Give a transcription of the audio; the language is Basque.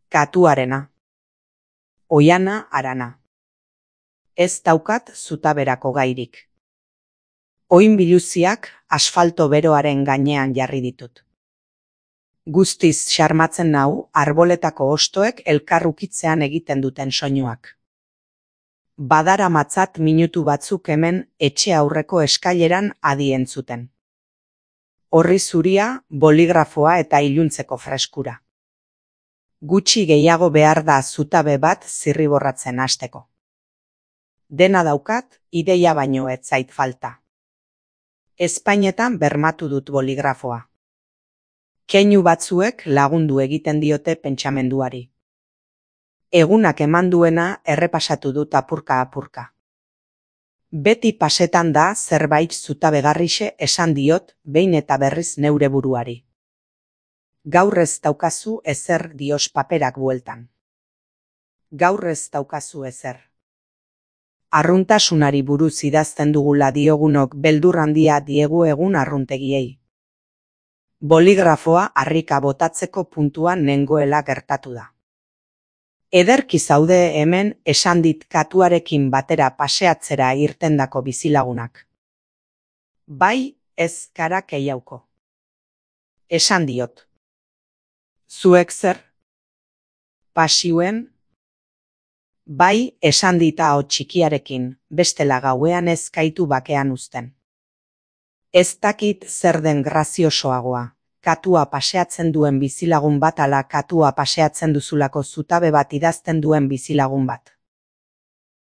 Katuarena. Oiana Arana. Ez daukat zutaberako gairik. Oin biluziak asfalto beroaren gainean jarri ditut. Guztiz xarmatzen nau arboletako hostoek elkarrukitzean egiten duten soinuak. Badaramatzat minutu batzuk hemen etxe aurreko eskaileran adi entzuten. Orri zuria, boligrafoa eta iluntzeko freskura. Gutxi gehiago behar da zutabe bat zirriborratzen hasteko. Dena daukat, ideia baino ez zait falta. Espainetan bermatu dut boligrafoa. Keinu batzuek lagundu egiten diote pentsamenduari. Egunak eman duena errepasatu dut apurka-apurka. Beti pasetan da zerbait zutabegarrixe esan diot behin eta berriz neure buruari. Gaur ez daukazu ezer dios paperak bueltan. Gaur ez daukazu ezer. Arruntasunari buruz idazten dugula diogunok beldur handia diegu egun arruntegiei. Boligrafoa harrika botatzeko puntuan nengoela gertatu da. Ederki zaude hemen esan dit katuarekin batera paseatzera irtendako bizilagunak. Bai, ez kara keiauko. Esan diot. Zuek zer? Pasioen? Bai, esan dit hau txikiarekin, bestela gauean ez gaitu bakean uzten. Ez dakit zer den graziosoagoa, katua paseatzen duen bizilagun bat ala katua paseatzen duzulako zutabe bat idazten duen bizilagun bat.